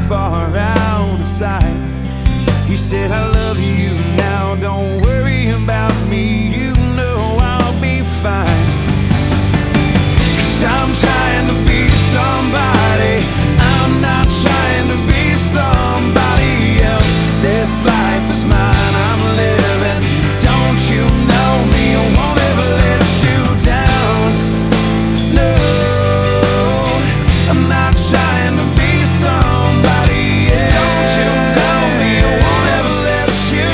far out of sight. He said, I love you now, don't worry about me, you know I'll be fine. 'Cause I'm trying to be somebody, I'm not trying to be somebody else. This life is mine, I'm living. Don't you know me, I won't ever let you down. No, I'm not trying to be somebody else. Don't you know me, I won't ever let you.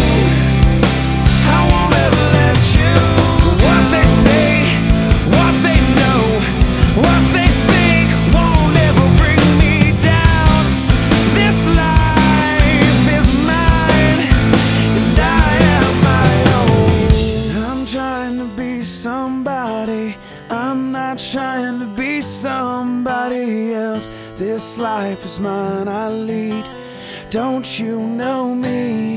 I won't ever let you. What they say, what they know, what they think won't ever bring me down. This life is mine, and I am my own. I'm trying to be somebody, I'm not trying to be somebody else. This life is mine, I lead. Don't you know me?